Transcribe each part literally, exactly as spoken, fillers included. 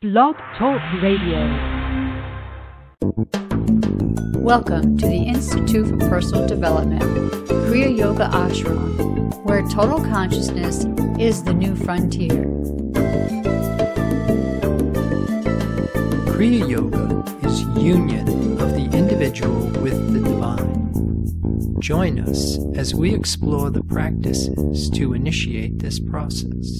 Blog Talk Radio. Welcome to the Institute for Personal Development, Kriya Yoga Ashram, where total consciousness is the new frontier. Kriya Yoga is union of the individual with the divine. Join us as we explore the practices to initiate this process.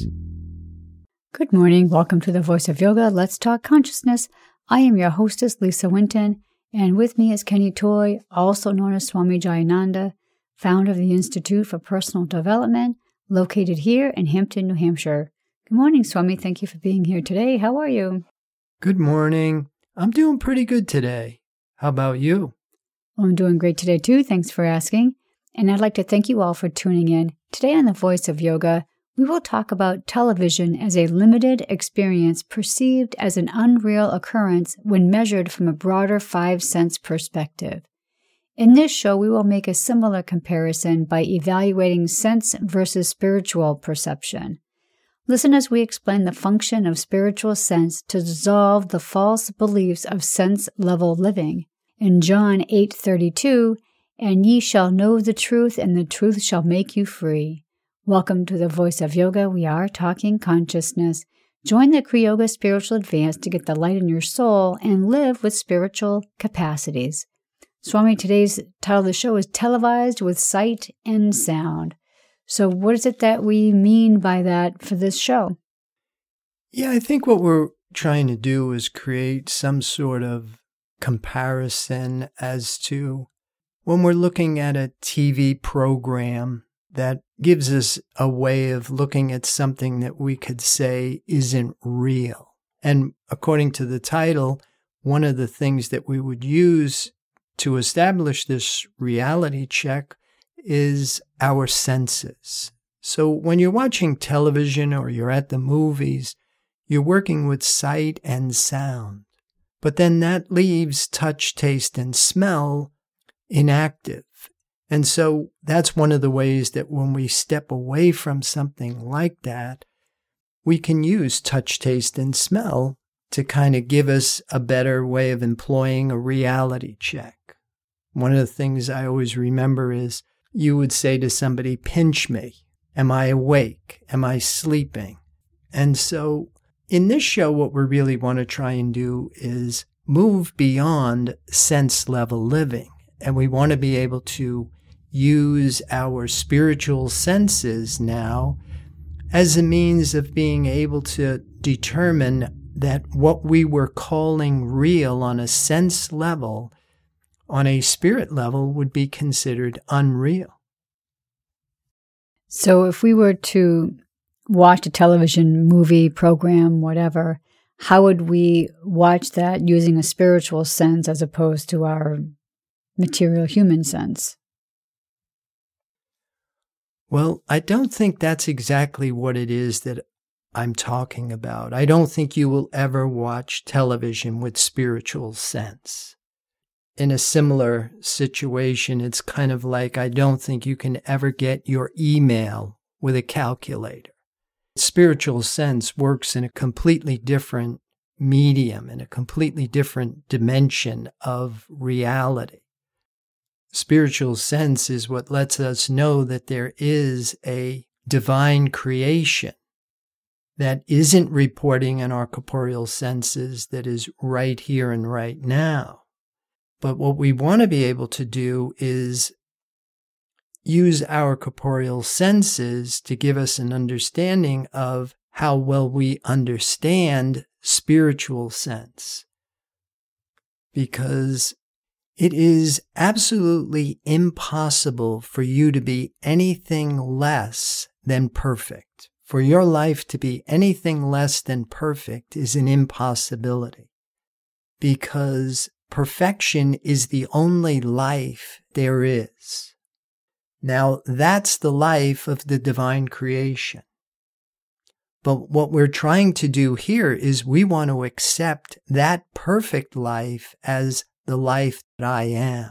Good morning. Welcome to the Voice of Yoga. Let's talk consciousness. I am your hostess, Lisa Winton, and with me is Kenny Toy, also known as Swami Jayananda, founder of the Institute for Personal Development, located here in Hampton, New Hampshire. Good morning, Swami. Thank you for being here today. How are you? Good morning. I'm doing pretty good today. How about you? Well, I'm doing great today, too. Thanks for asking. And I'd like to thank you all for tuning in. Today on the Voice of Yoga, we will talk about television as a limited experience perceived as an unreal occurrence when measured from a broader five-sense perspective. In this show, we will make a similar comparison by evaluating sense versus spiritual perception. Listen as we explain the function of spiritual sense to dissolve the false beliefs of sense-level living. In John eight thirty-two, "And ye shall know the truth, and the truth shall make you free." Welcome to the Voice of Yoga. We are talking consciousness. Join the Kriya Yoga Spiritual Advance to get the light in your soul and live with spiritual capacities. Swami, today's title of the show is Televised with Sight and Sound. So what is it that we mean by that for this show? Yeah, I think what we're trying to do is create some sort of comparison as to when we're looking at a T V program that gives us a way of looking at something that we could say isn't real. And according to the title, one of the things that we would use to establish this reality check is our senses. So when you're watching television or you're at the movies, you're working with sight and sound. But then that leaves touch, taste, and smell inactive. And so that's one of the ways that when we step away from something like that, we can use touch, taste, and smell to kind of give us a better way of employing a reality check. One of the things I always remember is you would say to somebody, pinch me. Am I awake? Am I sleeping? And so in this show, what we really want to try and do is move beyond sense level living. And we want to be able to use our spiritual senses now as a means of being able to determine that what we were calling real on a sense level, on a spirit level, would be considered unreal. So if we were to watch a television, movie, program, whatever, how would we watch that using a spiritual sense as opposed to our material human sense? Well, I don't think that's exactly what it is that I'm talking about. I don't think you will ever watch television with spiritual sense. In a similar situation, it's kind of like I don't think you can ever get your email with a calculator. Spiritual sense works in a completely different medium, in a completely different dimension of reality. Spiritual sense is what lets us know that there is a divine creation that isn't reporting in our corporeal senses, that is right here and right now. But what we want to be able to do is use our corporeal senses to give us an understanding of how well we understand spiritual sense. Because it is absolutely impossible for you to be anything less than perfect. For your life to be anything less than perfect is an impossibility. Because perfection is the only life there is. Now, that's the life of the divine creation. But what we're trying to do here is we want to accept that perfect life as the life that I am.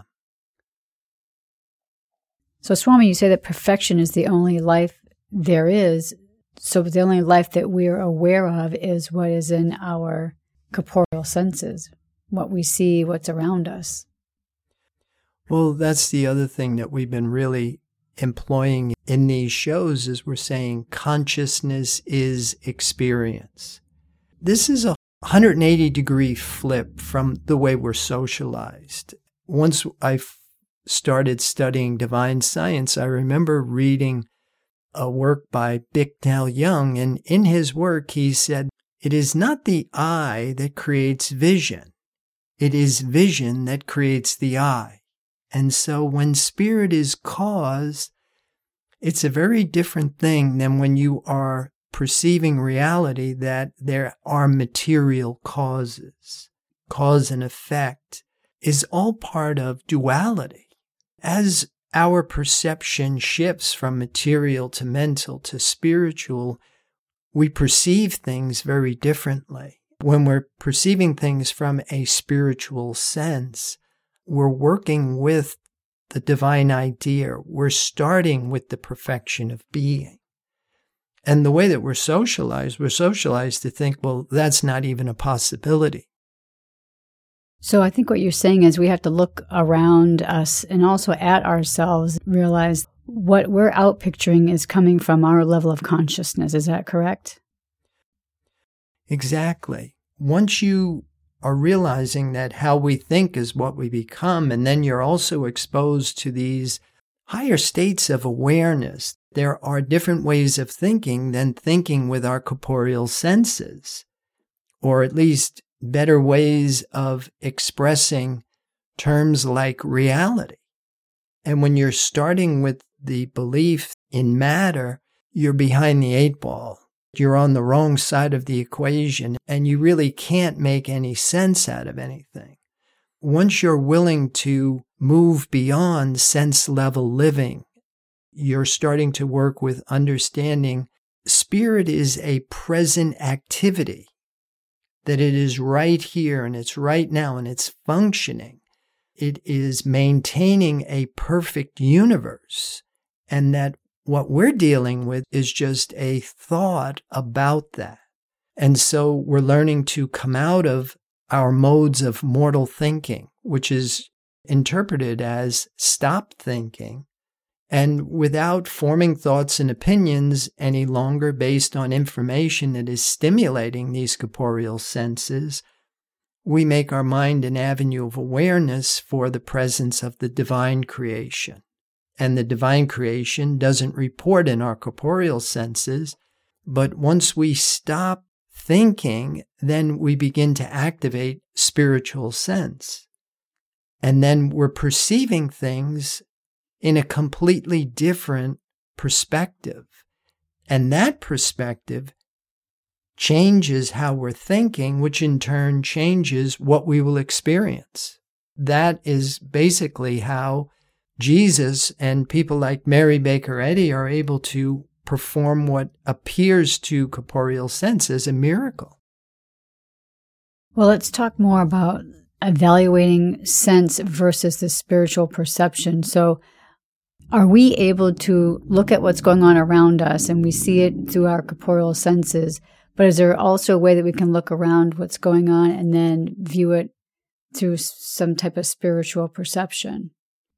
So, Swami, you say that perfection is the only life there is. So the only life that we're aware of is what is in our corporeal senses, what we see, what's around us. Well, that's the other thing that we've been really employing in these shows is we're saying consciousness is experience. This is a one hundred eighty degree flip from the way we're socialized. Once I started studying divine science, I remember reading a work by Bicknell Young, and in his work he said, "It is not the eye that creates vision. It is vision that creates the eye." And so when spirit is cause, it's a very different thing than when you are perceiving reality that there are material causes. Cause and effect is all part of duality. As our perception shifts from material to mental to spiritual, we perceive things very differently. When we're perceiving things from a spiritual sense, we're working with the divine idea. We're starting with the perfection of being. And the way that we're socialized, we're socialized to think, well, that's not even a possibility. So I think what you're saying is we have to look around us and also at ourselves, realize what we're out picturing is coming from our level of consciousness. Is that correct? Exactly. Once you are realizing that how we think is what we become, and then you're also exposed to these higher states of awareness. There are different ways of thinking than thinking with our corporeal senses, or at least better ways of expressing terms like reality. And when you're starting with the belief in matter, you're behind the eight ball. You're on the wrong side of the equation, and you really can't make any sense out of anything. Once you're willing to move beyond sense-level living, you're starting to work with understanding spirit is a present activity, that it is right here and it's right now and it's functioning. It is maintaining a perfect universe, and that what we're dealing with is just a thought about that. And so we're learning to come out of our modes of mortal thinking, which is interpreted as stop thinking, and without forming thoughts and opinions any longer based on information that is stimulating these corporeal senses, we make our mind an avenue of awareness for the presence of the divine creation. And the divine creation doesn't report in our corporeal senses, but once we stop thinking, then we begin to activate spiritual sense. And then we're perceiving things in a completely different perspective. And that perspective changes how we're thinking, which in turn changes what we will experience. That is basically how Jesus and people like Mary Baker Eddy are able to perform what appears to corporeal sense as a miracle. Well, let's talk more about evaluating sense versus the spiritual perception. So are we able to look at what's going on around us and we see it through our corporeal senses, but is there also a way that we can look around what's going on and then view it through some type of spiritual perception?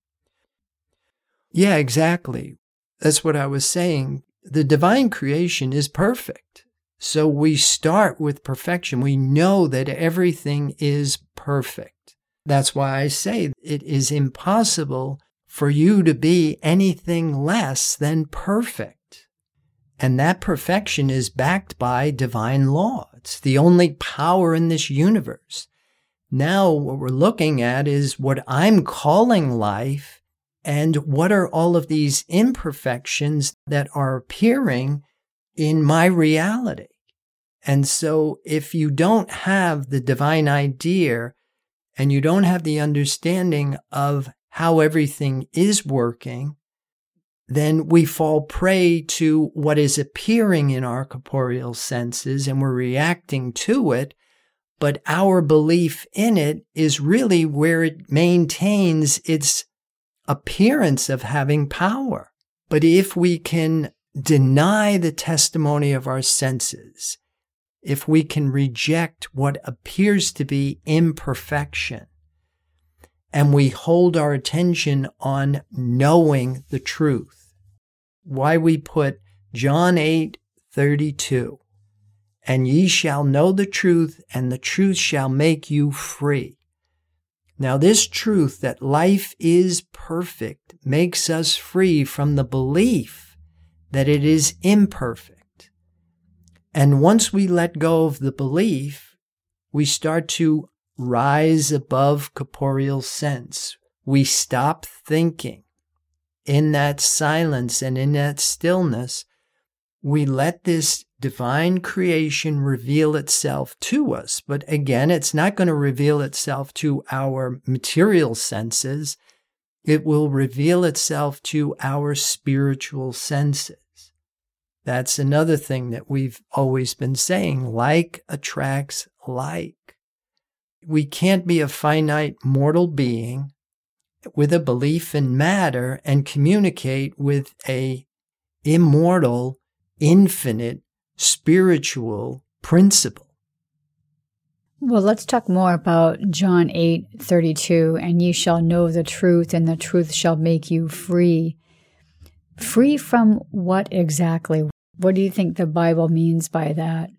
Yeah, exactly. That's what I was saying. The divine creation is perfect. So we start with perfection. We know that everything is perfect. That's why I say it is impossible for you to be anything less than perfect. And that perfection is backed by divine law. It's the only power in this universe. Now what we're looking at is what I'm calling life, and what are all of these imperfections that are appearing in my reality. And so if you don't have the divine idea and you don't have the understanding of how everything is working, then we fall prey to what is appearing in our corporeal senses and we're reacting to it, but our belief in it is really where it maintains its appearance of having power. But if we can deny the testimony of our senses if we can reject what appears to be imperfection, and we hold our attention on knowing the truth. Why we put John eight thirty-two, and ye shall know the truth, and the truth shall make you free. Now this truth that life is perfect makes us free from the belief that it is imperfect. And once we let go of the belief, we start to rise above corporeal sense. We stop thinking. In that silence and in that stillness, we let this divine creation reveal itself to us. But again, it's not going to reveal itself to our material senses. It will reveal itself to our spiritual senses. That's another thing that we've always been saying. Like attracts like. We can't be a finite mortal being with a belief in matter and communicate with a immortal, infinite, spiritual principle. Well, let's talk more about John eight thirty-two, and ye shall know the truth, and the truth shall make you free. Free from what exactly? What do you think the Bible means by that?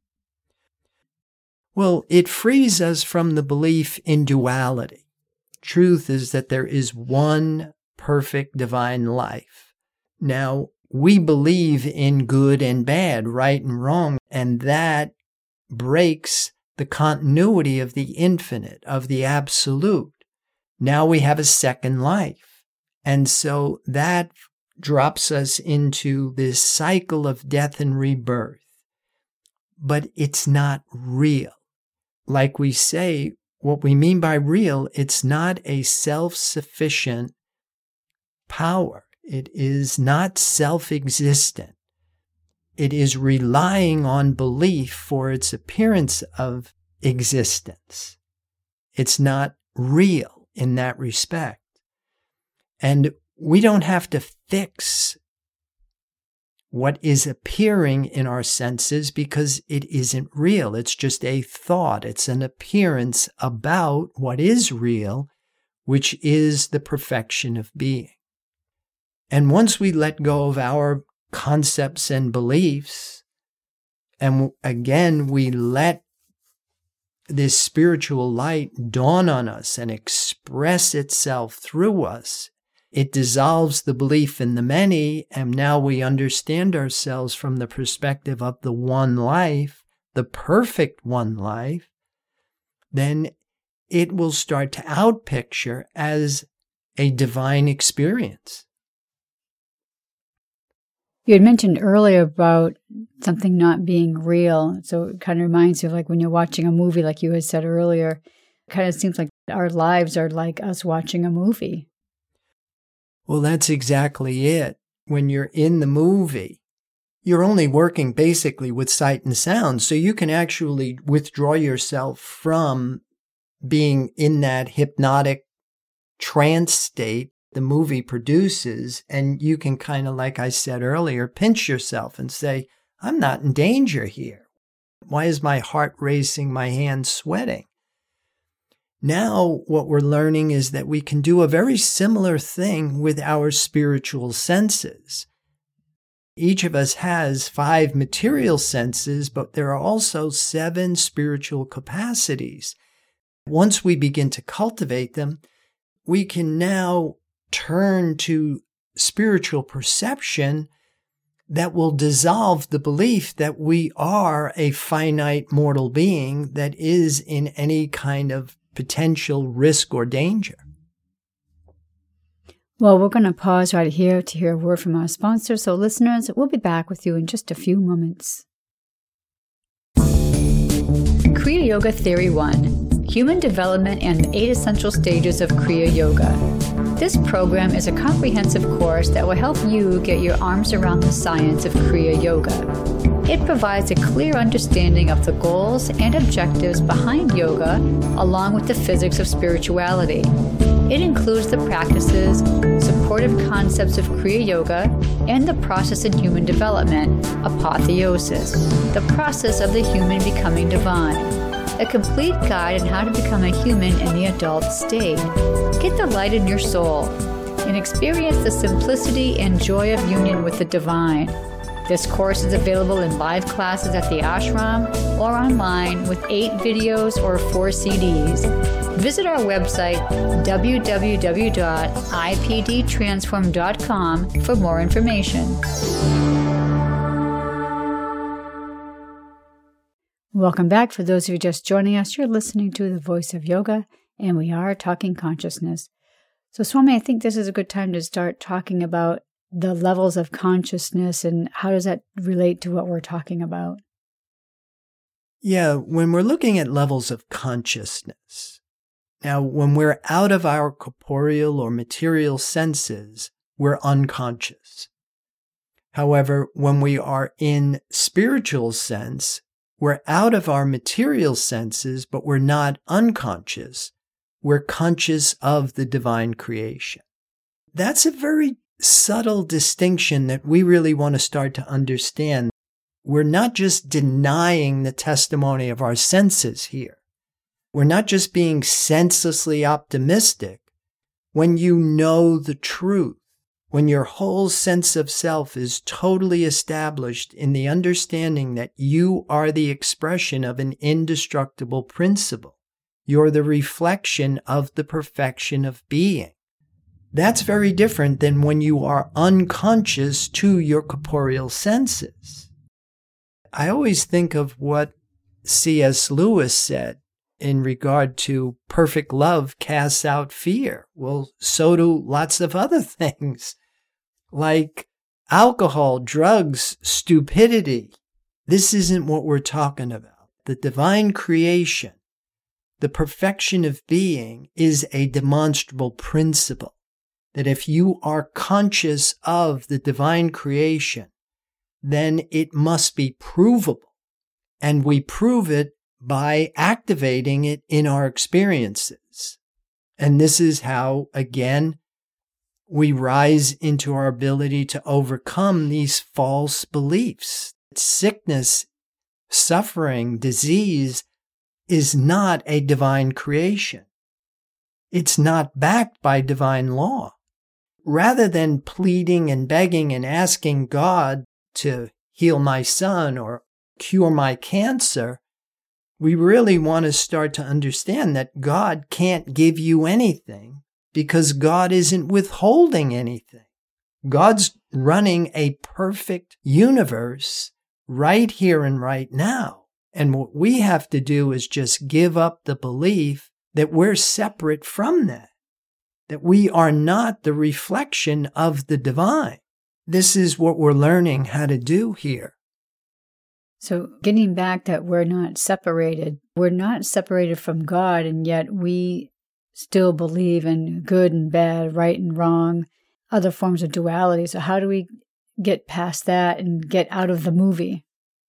Well, it frees us from the belief in duality. Truth is that there is one perfect divine life. Now, we believe in good and bad, right and wrong, and that breaks the continuity of the infinite, of the absolute. Now we have a second life. And so that drops us into this cycle of death and rebirth. But it's not real. Like we say, what we mean by real, it's not a self-sufficient power. It is not self-existent. It is relying on belief for its appearance of existence. It's not real in that respect. And we don't have to fix what is appearing in our senses because it isn't real. It's just a thought. It's an appearance about what is real, which is the perfection of being. And once we let go of our concepts and beliefs, and again, we let this spiritual light dawn on us and express itself through us, it dissolves the belief in the many, and now we understand ourselves from the perspective of the one life, the perfect one life, then it will start to outpicture as a divine experience. You had mentioned earlier about something not being real. So it kind of reminds you of like when you're watching a movie, like you had said earlier, it kind of seems like our lives are like us watching a movie. Well, that's exactly it. When you're in the movie, you're only working basically with sight and sound. So you can actually withdraw yourself from being in that hypnotic trance state the movie produces, and you can kind of, like I said earlier, pinch yourself and say, I'm not in danger here. Why is my heart racing, my hands sweating? Now what we're learning is that we can do a very similar thing with our spiritual senses. Each of us has five material senses, but there are also seven spiritual capacities. Once we begin to cultivate them, we can now turn to spiritual perception that will dissolve the belief that we are a finite mortal being that is in any kind of potential risk or danger. Well, we're going to pause right here to hear a word from our sponsor. So listeners, we'll be back with you in just a few moments. Kriya Yoga Theory one, Human Development and the Eight Essential Stages of Kriya Yoga. This program is a comprehensive course that will help you get your arms around the science of Kriya Yoga. It provides a clear understanding of the goals and objectives behind yoga, along with the physics of spirituality. It includes the practices, supportive concepts of Kriya Yoga, and the process in human development, apotheosis, the process of the human becoming divine. A complete guide on how to become a human in the adult state. Get the light in your soul and experience the simplicity and joy of union with the divine. This course is available in live classes at the ashram or online with eight videos or four C Ds. Visit our website, w w w dot i p d transform dot com, for more information. Welcome back. For those of you just joining us, you're listening to The Voice of Yoga, and we are talking consciousness. So, Swami, I think this is a good time to start talking about the levels of consciousness and how does that relate to what we're talking about? Yeah, when we're looking at levels of consciousness, now when we're out of our corporeal or material senses, we're unconscious. However, when we are in spiritual sense, we're out of our material senses, but we're not unconscious. We're conscious of the divine creation. That's a very subtle distinction that we really want to start to understand. We're not just denying the testimony of our senses here. We're not just being senselessly optimistic. When you know the truth, when your whole sense of self is totally established in the understanding that you are the expression of an indestructible principle, you're the reflection of the perfection of being. That's very different than when you are unconscious to your corporeal senses. I always think of what C S Lewis said in regard to perfect love casts out fear. Well, so do lots of other things, like alcohol, drugs, stupidity. This isn't what we're talking about. The divine creation, the perfection of being, is a demonstrable principle. That if you are conscious of the divine creation, then it must be provable. And we prove it by activating it in our experiences. And this is how, again, we rise into our ability to overcome these false beliefs. Sickness, suffering, disease is not a divine creation. It's not backed by divine law. Rather than pleading and begging and asking God to heal my son or cure my cancer, we really want to start to understand that God can't give you anything because God isn't withholding anything. God's running a perfect universe right here and right now. And what we have to do is just give up the belief that we're separate from that. That we are not the reflection of the divine. This is what we're learning how to do here. So getting back that we're not separated, we're not separated from God, and yet we still believe in good and bad, right and wrong, other forms of duality. So how do we get past that and get out of the movie?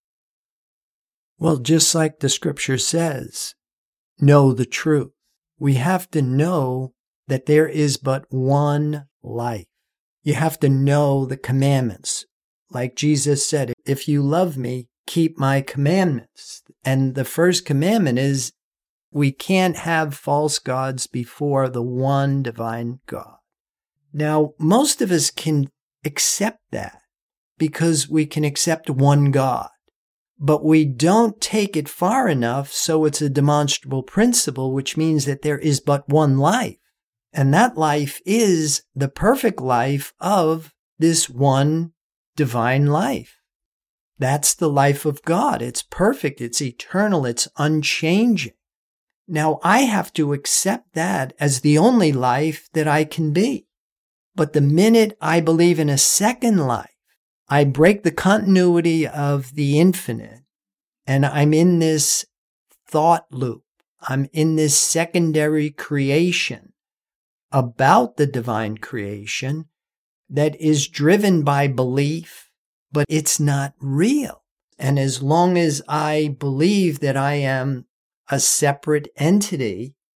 Well, just like the scripture says, know the truth. We have to know that there is but one life. You have to know the commandments. Like Jesus said, if you love me, keep my commandments. And the first commandment is we can't have false gods before the one divine God. Now, most of us can accept that because we can accept one God. But we don't take it far enough so it's a demonstrable principle, which means that there is but one life. And that life is the perfect life of this one divine life. That's the life of God. It's perfect. It's eternal. It's unchanging. Now, I have to accept that as the only life that I can be. But the minute I believe in a second life, I break the continuity of the infinite, and I'm in this thought loop. I'm in this secondary creation about the divine creation that is driven by belief, but it's not real. And as long as I believe that I am a separate entity,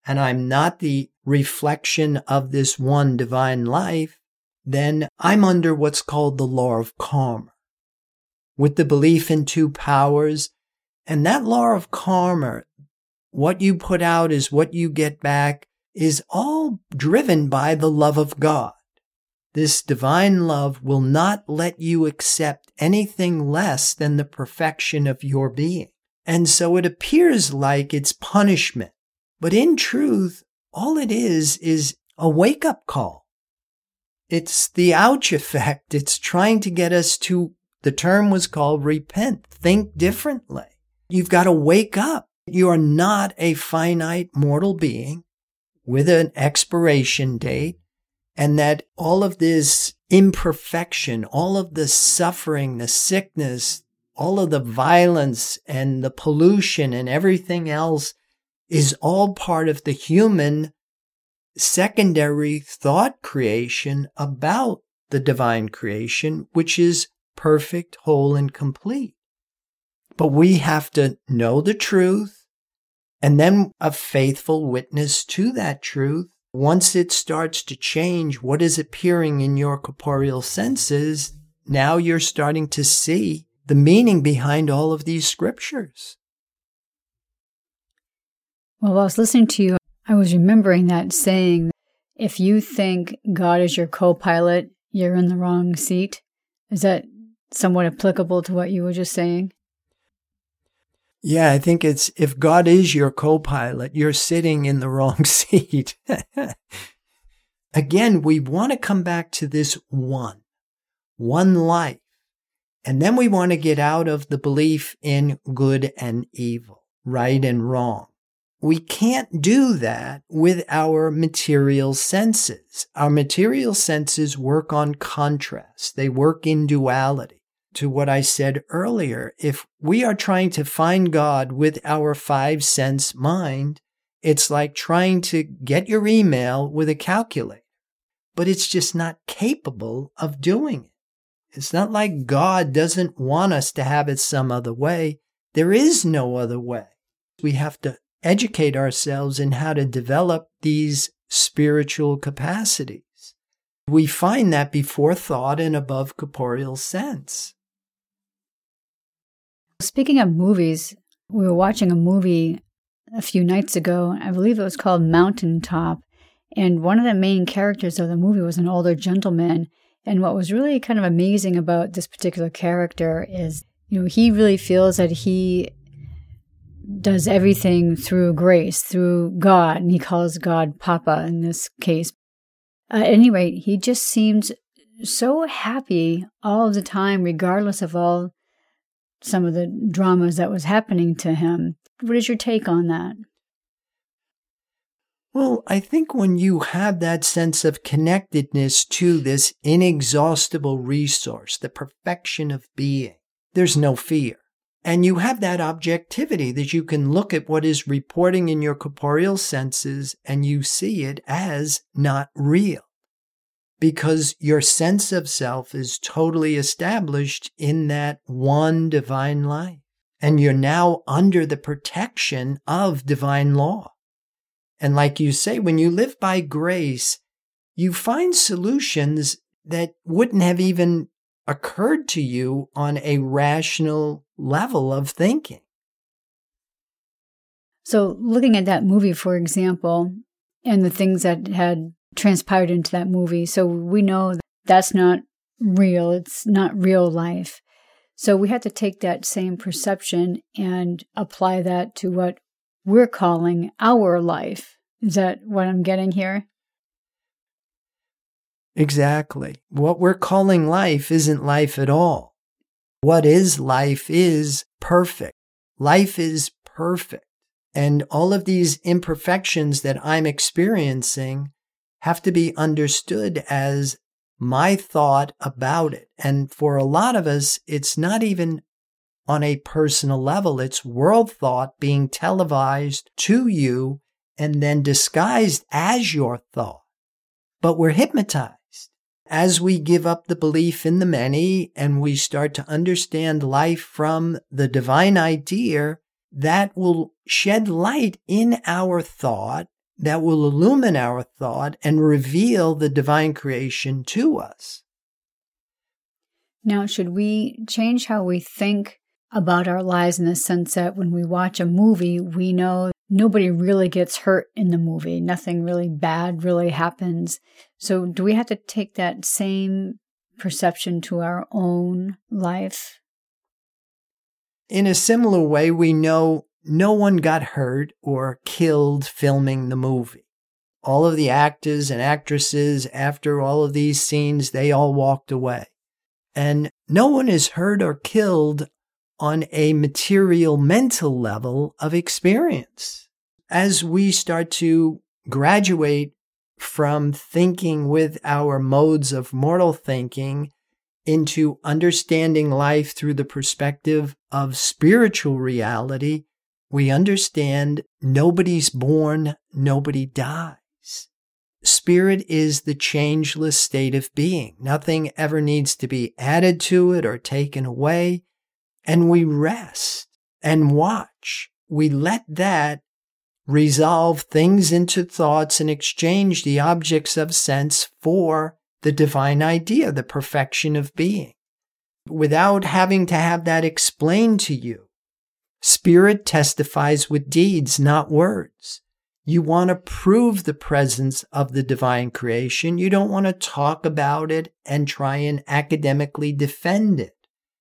and I'm not the reflection of this one divine life, then I'm under what's called the law of karma, with the belief in two powers. And that law of karma, what you put out is what you get back, is all driven by the love of God. This divine love will not let you accept anything less than the perfection of your being. And so it appears like it's punishment. But in truth, all it is is a wake-up call. It's the ouch effect. It's trying to get us to, the term was called repent, think differently. You've got to wake up. You are not a finite mortal being with an expiration date, and that all of this imperfection, all of the suffering, the sickness, all of the violence and the pollution and everything else is all part of the human secondary thought creation about the divine creation, which is perfect, whole, and complete. But we have to know the truth and then a faithful witness to that truth. Once it starts to change what is appearing in your corporeal senses, now you're starting to see the meaning behind all of these scriptures. Well, while I was listening to you, I was remembering that saying, if you think God is your co-pilot, you're in the wrong seat. Is that somewhat applicable to what you were just saying? Yeah, I think it's, if God is your co-pilot, you're sitting in the wrong seat. Again, we want to come back to this one, one life. And then we want to get out of the belief in good and evil, right and wrong. We can't do that with our material senses. Our material senses work on contrast. They work in duality. To what I said earlier, if we are trying to find God with our five sense mind, it's like trying to get your email with a calculator, but it's just not capable of doing it. It's not like God doesn't want us to have it some other way. There is no other way. We have to educate ourselves in how to develop these spiritual capacities. We find that before thought and above corporeal sense. Speaking of movies, we were watching a movie a few nights ago. I believe it was called Mountaintop. And one of the main characters of the movie was an older gentleman. And what was really kind of amazing about this particular character is, you know, he really feels that he does everything through grace, through God. And he calls God Papa in this case. Uh, at any rate, he just seemed so happy all the time, regardless of all some of the dramas that was happening to him. What is your take on that? Well, I think when you have that sense of connectedness to this inexhaustible resource, the perfection of being, there's no fear. And you have that objectivity that you can look at what is reporting in your corporeal senses and you see it as not real. Because your sense of self is totally established in that one divine life. And you're now under the protection of divine law. And like you say, when you live by grace, you find solutions that wouldn't have even occurred to you on a rational level of thinking. So looking at that movie, for example, and the things that had transpired into that movie, so we know that that's not real. It's not real life. So we have to take that same perception and apply that to what we're calling our life. Is that what I'm getting here? Exactly. What we're calling life isn't life at all. What is life is perfect. Life is perfect. And all of these imperfections that I'm experiencing have to be understood as my thought about it. And for a lot of us, it's not even on a personal level. It's world thought being televised to you and then disguised as your thought. But we're hypnotized. As we give up the belief in the many and we start to understand life from the divine idea, that will shed light in our thought that will illumine our thought and reveal the divine creation to us. Now, should we change how we think about our lives in the sense that when we watch a movie, we know nobody really gets hurt in the movie. Nothing really bad really happens. So do we have to take that same perception to our own life? In a similar way, we know no one got hurt or killed filming the movie. All of the actors and actresses, after all of these scenes, they all walked away. And no one is hurt or killed on a material mental level of experience. As we start to graduate from thinking with our modes of mortal thinking into understanding life through the perspective of spiritual reality, we understand nobody's born, nobody dies. Spirit is the changeless state of being. Nothing ever needs to be added to it or taken away. And we rest and watch. We let that resolve things into thoughts and exchange the objects of sense for the divine idea, the perfection of being, without having to have that explained to you. Spirit testifies with deeds, not words. You want to prove the presence of the divine creation. You don't want to talk about it and try and academically defend it.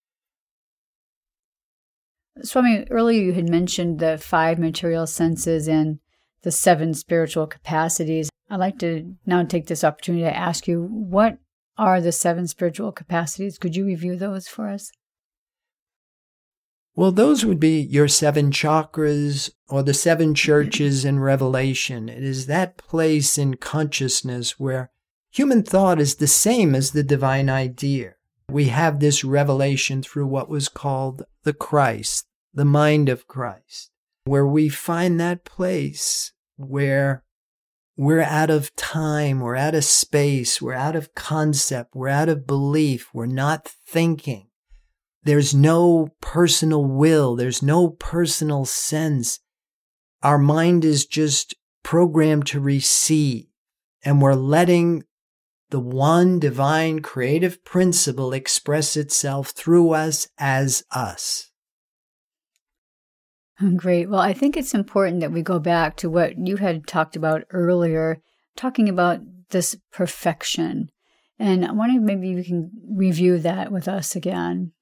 Swami, earlier you had mentioned the five material senses and the seven spiritual capacities. I'd like to now take this opportunity to ask you, what are the seven spiritual capacities? Could you review those for us? Well, those would be your seven chakras or the seven churches in Revelation. It is that place in consciousness where human thought is the same as the divine idea. We have this revelation through what was called the Christ, the mind of Christ, where we find that place where we're out of time, we're out of space, we're out of concept, we're out of belief, we're not thinking. There's no personal will. There's no personal sense. Our mind is just programmed to receive, and we're letting the one divine creative principle express itself through us as us. Great. Well, I think it's important that we go back to what you had talked about earlier, talking about this perfection. And I wonder if maybe you can review that with us again.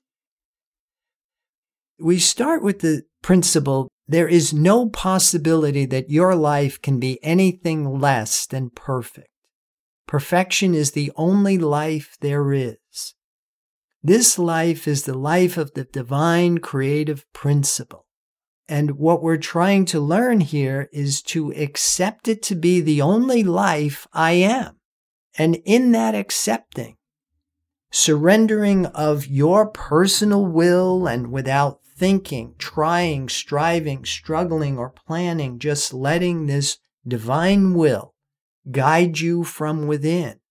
We start with the principle, there is no possibility that your life can be anything less than perfect. Perfection is the only life there is. This life is the life of the divine creative principle. And what we're trying to learn here is to accept it to be the only life I am. And in that accepting, surrendering of your personal will and without thinking, trying, striving, struggling, or planning, just letting this divine will guide you from within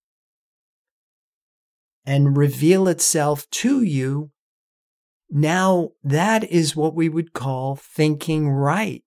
and reveal itself to you. Now that is what we would call thinking right.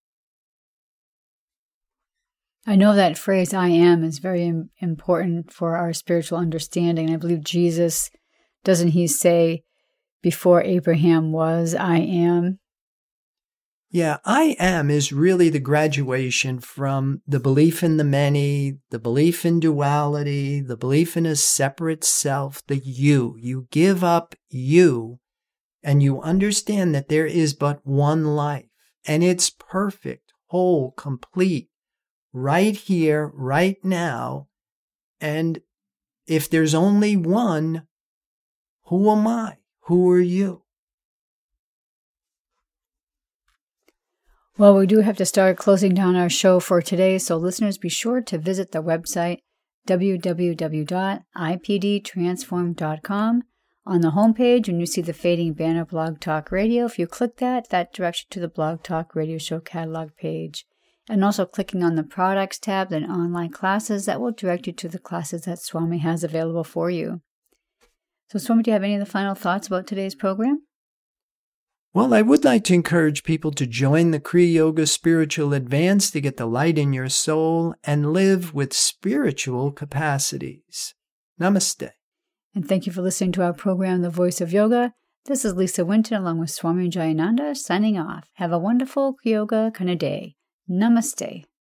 I know that phrase, I am, is very important for our spiritual understanding. I believe Jesus, doesn't he say, before Abraham was, I am? Yeah, I am is really the graduation from the belief in the many, the belief in duality, the belief in a separate self, the you. You give up you, and you understand that there is but one life, and it's perfect, whole, complete, right here, right now. And if there's only one, who am I? Who are you? Well, we do have to start closing down our show for today, so listeners, be sure to visit the website w w w dot i p d transform dot com. On the homepage, when you see the fading banner Blog Talk Radio, if you click that, that directs you to the Blog Talk Radio Show catalog page. And also clicking on the Products tab and Online Classes, that will direct you to the classes that Swami has available for you. So, Swami, do you have any of the final thoughts about today's program? Well, I would like to encourage people to join the Kriya Yoga Spiritual Advance to get the light in your soul and live with spiritual capacities. Namaste. And thank you for listening to our program, The Voice of Yoga. This is Lisa Winton along with Swami Jayananda signing off. Have a wonderful Yoga kind of day. Namaste.